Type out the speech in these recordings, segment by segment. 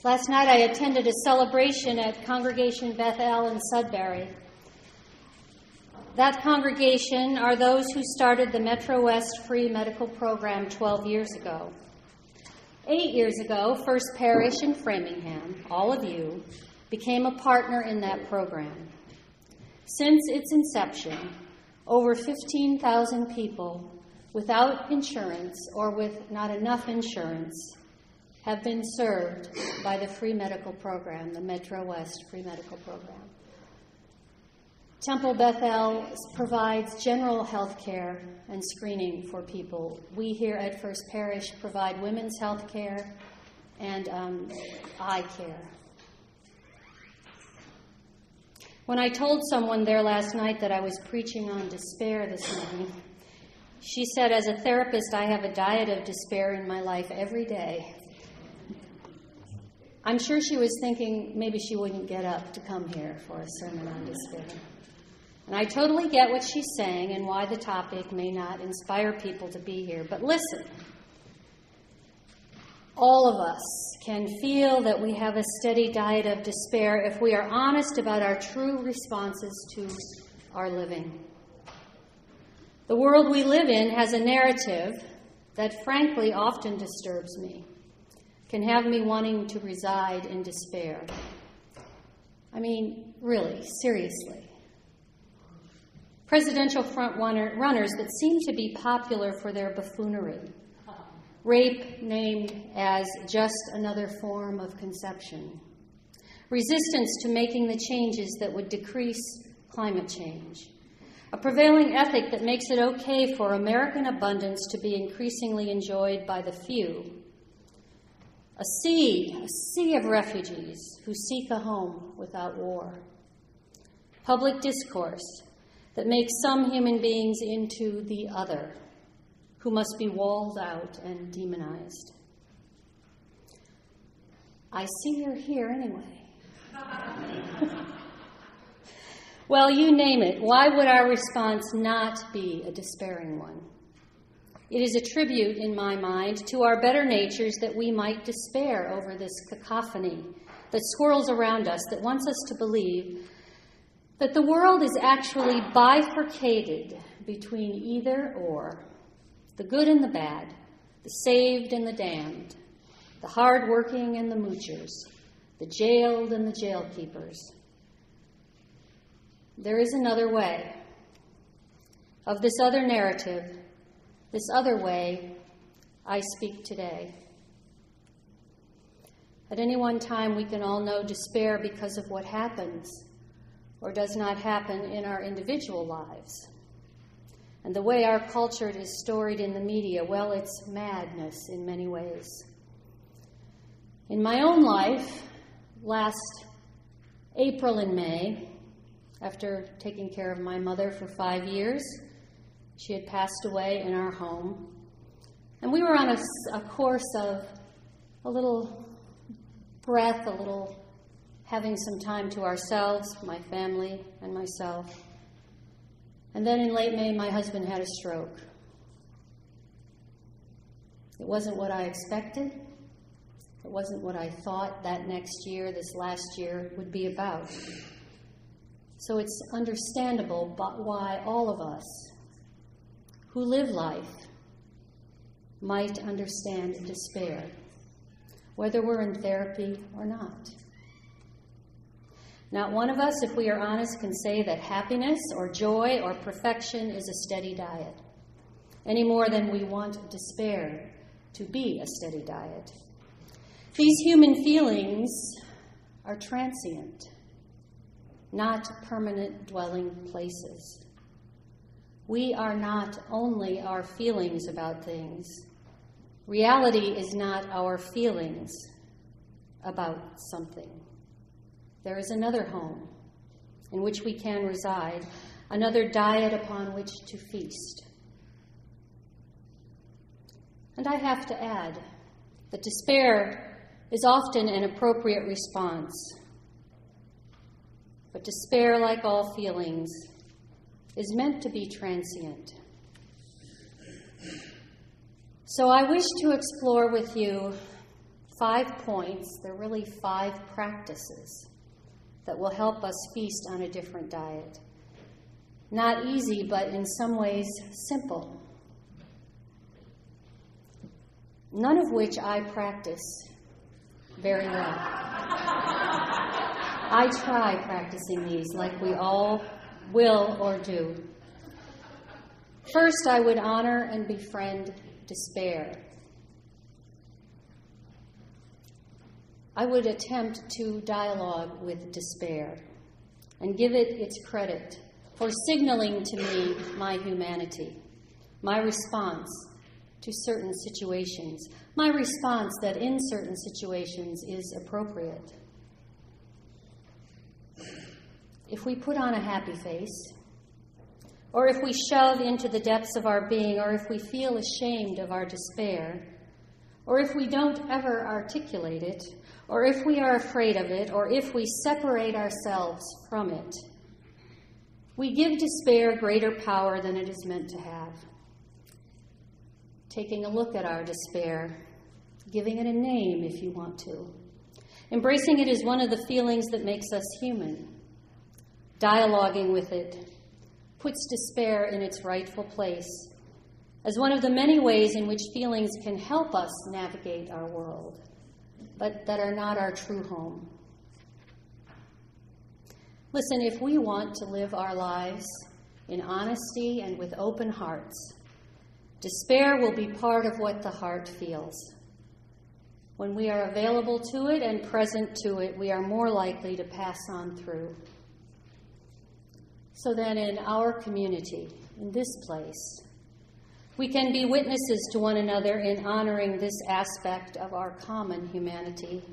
Last night I attended a celebration at Congregation Beth-El in Sudbury. That congregation are those who started the Metro West Free Medical Program 12 years ago. 8 years ago, First Parish in Framingham, all of you, became a partner in that program. Since its inception, over 15,000 people without insurance or with not enough insurance have been served by the free medical program, the Metro West Free Medical Program. Temple Beth-El provides general health care and screening for people. We here at First Parish provide women's health care and eye care. When I told someone there last night that I was preaching on despair this morning, she said, as a therapist, I have a diet of despair in my life every day. I'm sure she was thinking maybe she wouldn't get up to come here for a sermon on despair. And I totally get what she's saying and why the topic may not inspire people to be here. But listen, all of us can feel that we have a steady diet of despair if we are honest about our true responses to our living. The world we live in has a narrative that frankly often disturbs me, can have me wanting to reside in despair. I mean, really, seriously. Presidential front runners that seem to be popular for their buffoonery. Rape named as just another form of conception. Resistance to making the changes that would decrease climate change. A prevailing ethic that makes it okay for American abundance to be increasingly enjoyed by the few. A sea of refugees who seek a home without war. Public discourse that makes some human beings into the other, who must be walled out and demonized. I see you're here anyway. Well, you name it. Why would our response not be a despairing one? It is a tribute, in my mind, to our better natures that we might despair over this cacophony that swirls around us, that wants us to believe that the world is actually bifurcated between either or, the good and the bad, the saved and the damned, the hard-working and the moochers, the jailed and the jail keepers. There is another way. Of this other narrative, this other way, I speak today. At any one time, we can all know despair because of what happens or does not happen in our individual lives. And the way our culture is storied in the media, well, it's madness in many ways. In my own life, last April and May, after taking care of my mother for 5 years, she had passed away in our home. And we were on a course of a little breath, a little having some time to ourselves, my family and myself. And then in late May, my husband had a stroke. It wasn't what I expected. It wasn't what I thought that next year, this last year, would be about. So it's understandable why all of us who live life might understand despair, whether we're in therapy or not. Not one of us, if we are honest, can say that happiness or joy or perfection is a steady diet, any more than we want despair to be a steady diet. These human feelings are transient, not permanent dwelling places. We are not only our feelings about things. Reality is not our feelings about something. There is another home in which we can reside, another diet upon which to feast. And I have to add that despair is often an appropriate response. But despair, like all feelings, is meant to be transient. So I wish to explore with you 5 points. They're really 5 practices that will help us feast on a different diet. Not easy, but in some ways simple. None of which I practice very well. I try practicing these like we all will or do. First, I would honor and befriend despair. I would attempt to dialogue with despair and give it its credit for signaling to me my humanity, my response to certain situations, my response that in certain situations is appropriate. If we put on a happy face, or if we shove into the depths of our being, or if we feel ashamed of our despair, or if we don't ever articulate it, or if we are afraid of it, or if we separate ourselves from it, we give despair greater power than it is meant to have. Taking a look at our despair, giving it a name if you want to, embracing it as one of the feelings that makes us human, dialoguing with it, puts despair in its rightful place as one of the many ways in which feelings can help us navigate our world, but that are not our true home. Listen, if we want to live our lives in honesty and with open hearts, despair will be part of what the heart feels. When we are available to it and present to it, we are more likely to pass on through. So then in our community, in this place, we can be witnesses to one another in honoring this aspect of our common humanity.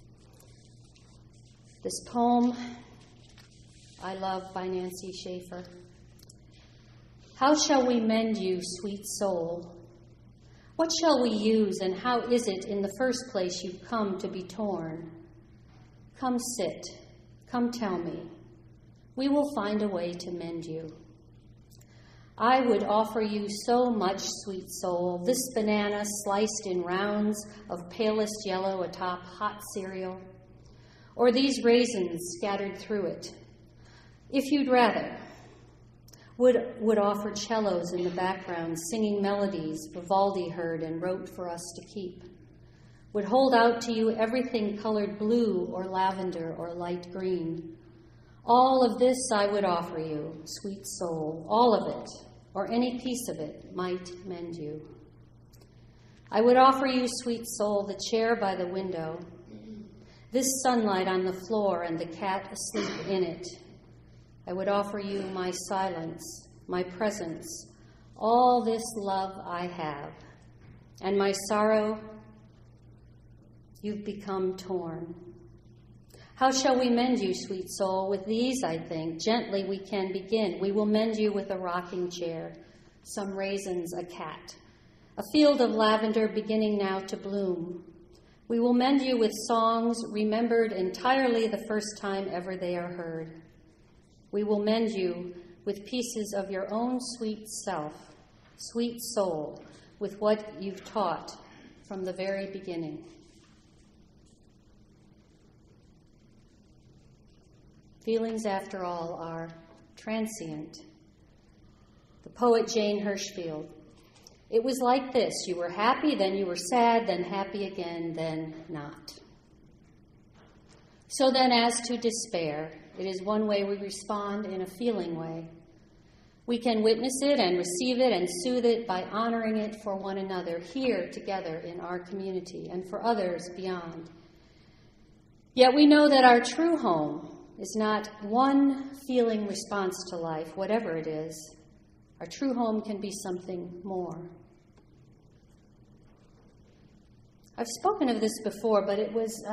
This poem, I Love, by Nancy Schaefer. How shall we mend you, sweet soul? What shall we use, and how is it in the first place you've come to be torn? Come sit, come tell me. We will find a way to mend you. I would offer you so much, sweet soul, this banana sliced in rounds of palest yellow atop hot cereal, or these raisins scattered through it. If you'd rather, would offer cellos in the background, singing melodies Vivaldi heard and wrote for us to keep. Would hold out to you everything colored blue or lavender or light green. All of this I would offer you, sweet soul, all of it, or any piece of it might mend you. I would offer you, sweet soul, the chair by the window, this sunlight on the floor and the cat asleep in it. I would offer you my silence, my presence, all this love I have, and my sorrow, you've become torn. How shall we mend you, sweet soul? With these, I think, gently we can begin. We will mend you with a rocking chair, some raisins, a cat, a field of lavender beginning now to bloom. We will mend you with songs remembered entirely the first time ever they are heard. We will mend you with pieces of your own sweet self, sweet soul, with what you've taught from the very beginning. Feelings, after all, are transient. The poet Jane Hirshfield. It was like this. You were happy, then you were sad, then happy again, then not. So then, as to despair, it is one way we respond in a feeling way. We can witness it and receive it and soothe it by honoring it for one another here together in our community and for others beyond. Yet we know that our true home is not one feeling response to life, whatever it is. Our true home can be something more. I've spoken of this before, but it was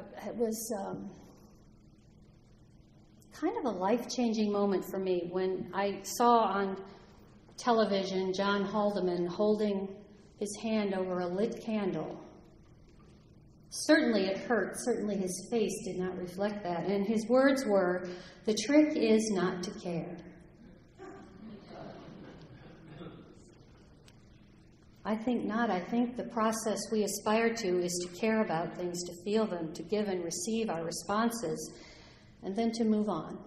kind of a life-changing moment for me when I saw on television John Haldeman holding his hand over a lit candle. Certainly it hurt. Certainly his face did not reflect that. And his words were, "The trick is not to care." I think not. I think the process we aspire to is to care about things, to feel them, to give and receive our responses, and then to move on.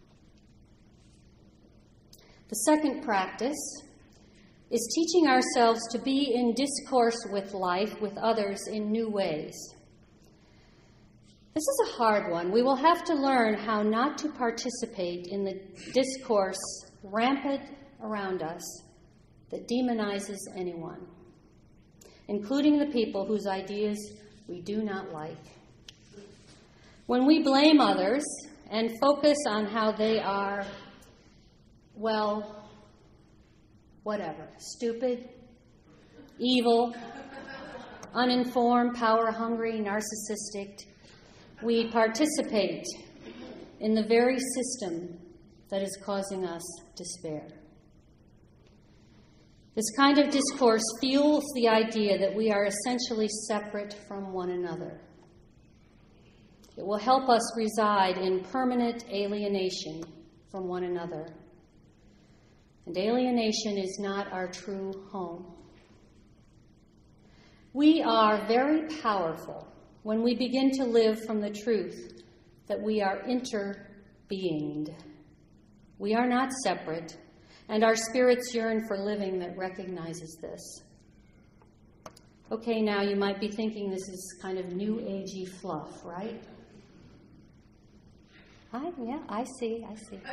The second practice is teaching ourselves to be in discourse with life, with others, in new ways. This is a hard one. We will have to learn how not to participate in the discourse rampant around us that demonizes anyone, including the people whose ideas we do not like. When we blame others and focus on how they are, well, whatever, stupid, evil, uninformed, power-hungry, narcissistic, we participate in the very system that is causing us despair. This kind of discourse fuels the idea that we are essentially separate from one another. It will help us reside in permanent alienation from one another. And alienation is not our true home. We are very powerful when we begin to live from the truth that we are interbeinged. We are not separate, and our spirits yearn for living that recognizes this. Okay, now you might be thinking this is kind of new agey fluff, right? I see.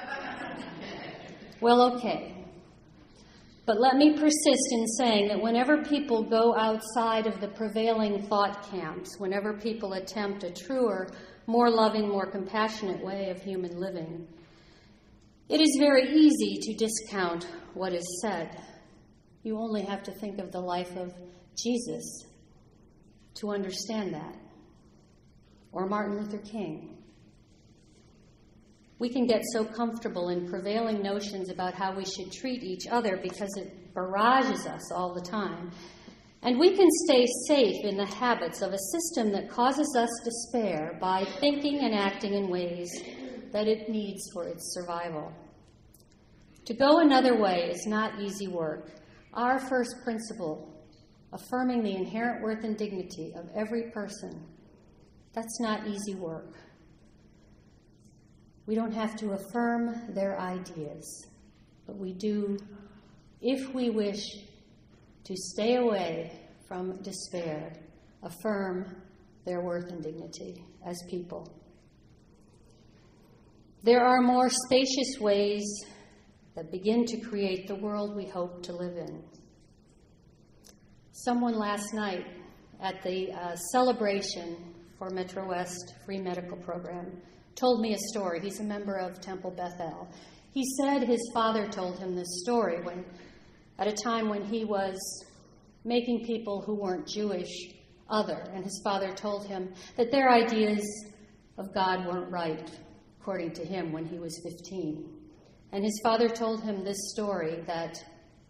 Well, okay. But let me persist in saying that whenever people go outside of the prevailing thought camps, whenever people attempt a truer, more loving, more compassionate way of human living, it is very easy to discount what is said. You only have to think of the life of Jesus to understand that. Or Martin Luther King. We can get so comfortable in prevailing notions about how we should treat each other because it barrages us all the time. And we can stay safe in the habits of a system that causes us despair by thinking and acting in ways that it needs for its survival. To go another way is not easy work. Our first principle, affirming the inherent worth and dignity of every person, that's not easy work. We don't have to affirm their ideas, but we do, if we wish to stay away from despair, affirm their worth and dignity as people. There are more spacious ways that begin to create the world we hope to live in. Someone last night at the celebration for Metro West Free Medical Program told me a story. He's a member of Temple Bethel. He said his father told him this story at a time when he was making people who weren't Jewish other, and his father told him that their ideas of God weren't right, according to him, when he was 15. And his father told him this story, that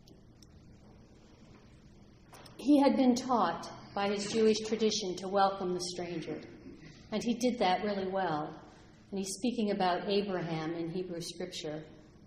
he had been taught by his Jewish tradition to welcome the stranger, and he did that really well. And he's speaking about Abraham in Hebrew Scripture.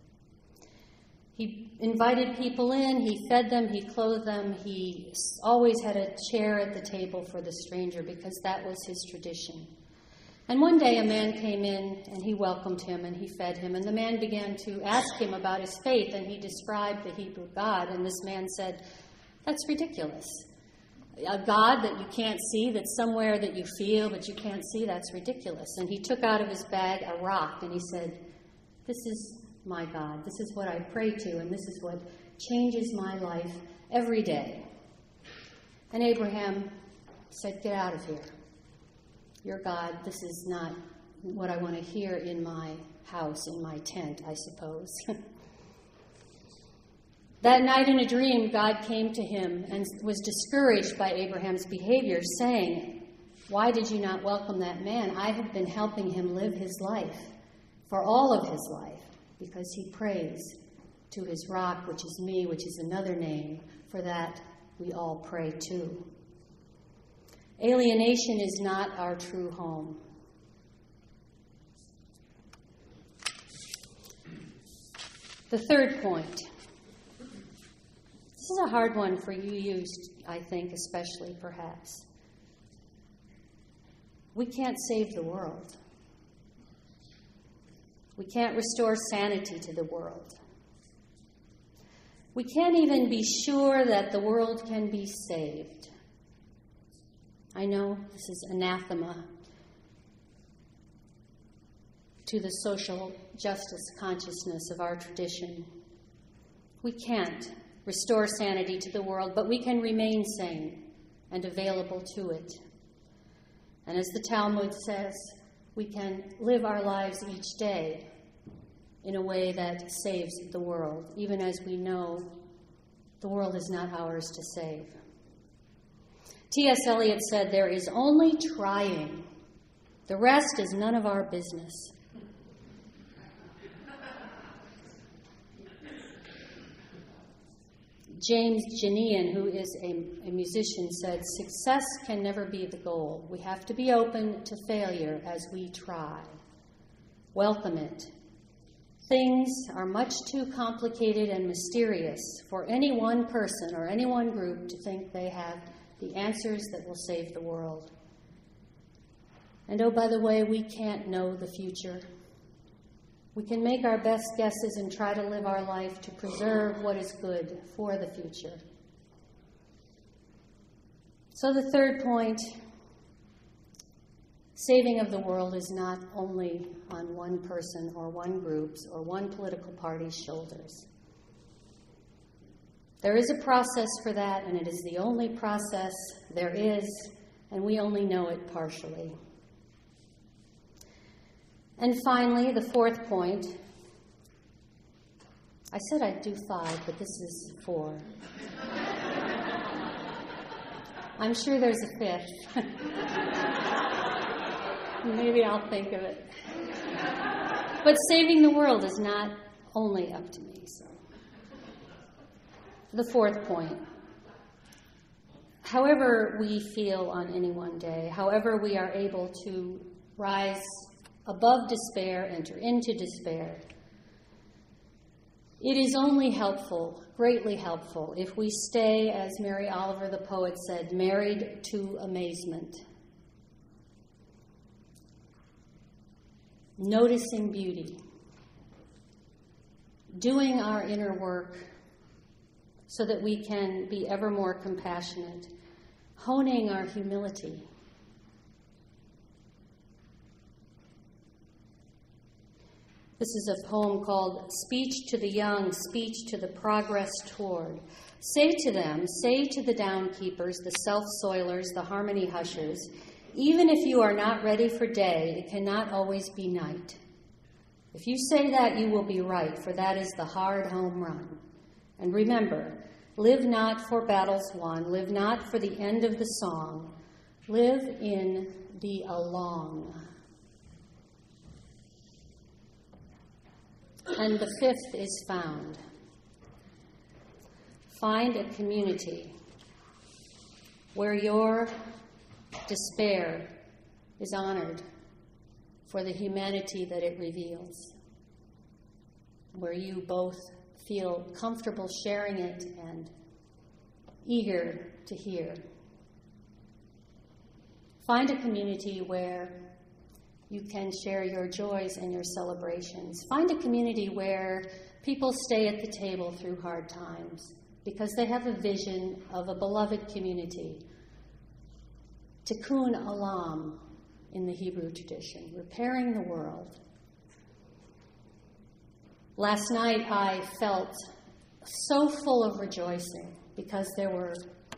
He invited people in, he fed them, he clothed them, he always had a chair at the table for the stranger because that was his tradition. And one day a man came in and he welcomed him and he fed him, and the man began to ask him about his faith, and he described the Hebrew God, and this man said, "That's ridiculous. A God that you can't see, that's somewhere that you feel but you can't see, that's ridiculous." And he took out of his bag a rock and he said, "This is my God. This is what I pray to, and this is what changes my life every day." And Abraham said, "Get out of here. Your God, this is not what I want to hear in my house, in my tent, I suppose." That night in a dream, God came to him and was discouraged by Abraham's behavior, saying, "Why did you not welcome that man? I have been helping him live his life, for all of his life, because he prays to his rock, which is me, which is another name for that we all pray to." Alienation is not our true home. The third point. This is a hard one for you, I think, especially perhaps. We can't save the world. We can't restore sanity to the world. We can't even be sure that the world can be saved. I know this is anathema to the social justice consciousness of our tradition. We can't restore sanity to the world, but we can remain sane and available to it. And as the Talmud says, we can live our lives each day in a way that saves the world, even as we know the world is not ours to save. T.S. Eliot said, "There is only trying. The rest is none of our business." James Janian, who is a musician, said, "Success can never be the goal. We have to be open to failure as we try. Welcome it. Things are much too complicated and mysterious for any one person or any one group to think they have the answers that will save the world. And oh, by the way, we can't know the future. We can make our best guesses and try to live our life to preserve what is good for the future." So the third point, saving of the world is not only on one person or one group's or one political party's shoulders. There is a process for that, and it is the only process there is, and we only know it partially. And finally, the fourth point. I said I'd do 5, but this is 4. I'm sure there's a 5th. Maybe I'll think of it. But saving the world is not only up to me. So, the fourth point. However we feel on any one day, however we are able to rise above despair, enter into despair, it is only helpful, greatly helpful, if we stay, as Mary Oliver the poet said, married to amazement. Noticing beauty, doing our inner work so that we can be ever more compassionate, honing our humility. This is a poem called "Speech to the Young, Speech to the Progress Toward." Say to them, say to the downkeepers, the self-soilers, the harmony hushers, even if you are not ready for day, it cannot always be night. If you say that, you will be right, for that is the hard home run. And remember, live not for battles won, live not for the end of the song, live in the along. And the 5th is found. Find a community where your despair is honored for the humanity that it reveals, where you both feel comfortable sharing it and eager to hear. Find a community where you can share your joys and your celebrations. Find a community where people stay at the table through hard times because they have a vision of a beloved community. Tikkun Olam in the Hebrew tradition, repairing the world. Last night I felt so full of rejoicing because there were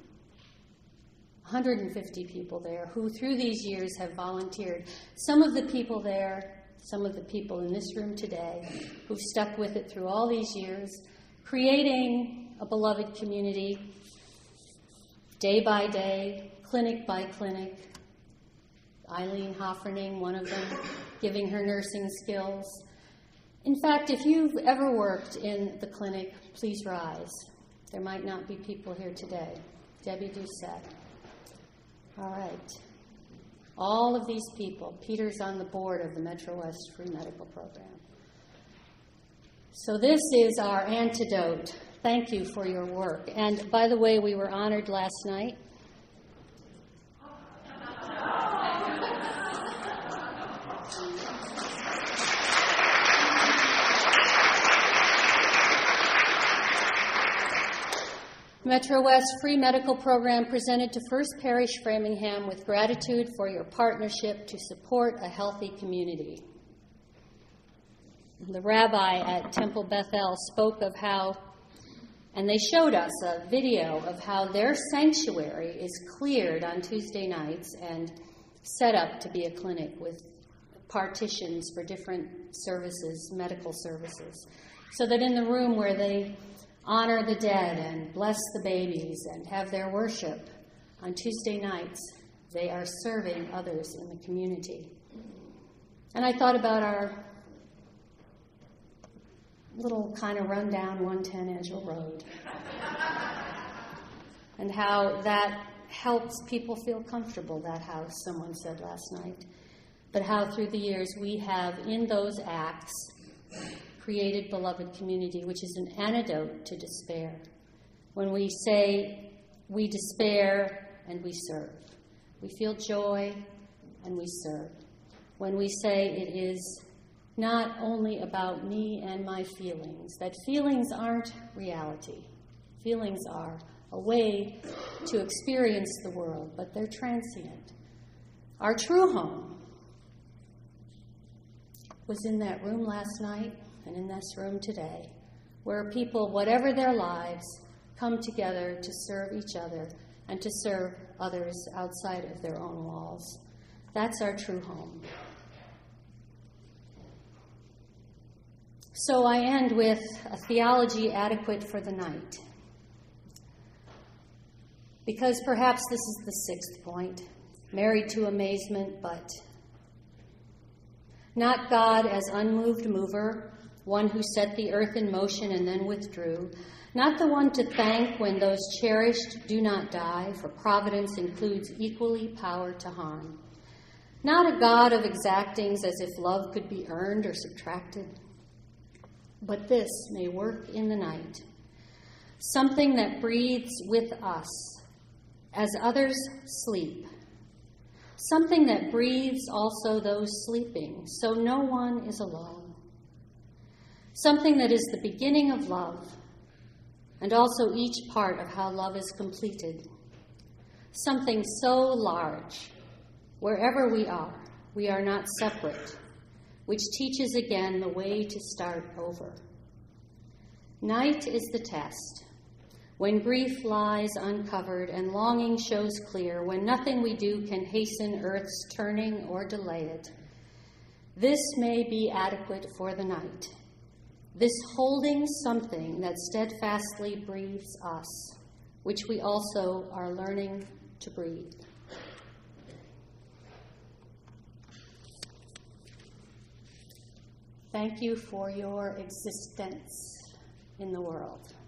150 people there who through these years have volunteered. Some of the people there, some of the people in this room today who've stuck with it through all these years, creating a beloved community day by day, clinic by clinic. Eileen Hofferning, one of them, giving her nursing skills. In fact, if you've ever worked in the clinic, please rise. There might not be people here today. Debbie Doucette. All right. All of these people. Peter's on the board of the Metro West Free Medical Program. So this is our antidote thank you for your work. And by the way, we were honored last night. Metro West Free Medical Program presented to First Parish Framingham with gratitude for your partnership to support a healthy community. The rabbi at Temple Bethel spoke of how, and they showed us a video of how their sanctuary is cleared on Tuesday nights and set up to be a clinic with partitions for different services, medical services, so that in the room where they honor the dead and bless the babies and have their worship on Tuesday nights, they are serving others in the community. And I thought about our little kind of rundown 110 Edgell Road and how that helps people feel comfortable, that house, someone said last night. But how through the years we have, in those acts, created beloved community, which is an antidote to despair. When we say we despair and we serve, we feel joy and we serve. When we say it is not only about me and my feelings, that feelings aren't reality. Feelings are a way to experience the world, but they're transient. Our true home was in that room last night and in this room today, where people, whatever their lives, come together to serve each other and to serve others outside of their own walls. That's our true home. So I end with a theology adequate for the night. Because perhaps this is the sixth point, married to amazement, but not God as unmoved mover, one who set the earth in motion and then withdrew, not the one to thank when those cherished do not die, for providence includes equally power to harm. Not a God of exactings as if love could be earned or subtracted, but this may work in the night, something that breathes with us as others sleep, something that breathes also those sleeping, so no one is alone. Something that is the beginning of love, and also each part of how love is completed. Something so large, wherever we are not separate, which teaches again the way to start over. Night is the test, when grief lies uncovered and longing shows clear, when nothing we do can hasten earth's turning or delay it. This may be adequate for the night. This holding something that steadfastly breathes us, which we also are learning to breathe. Thank you for your existence in the world.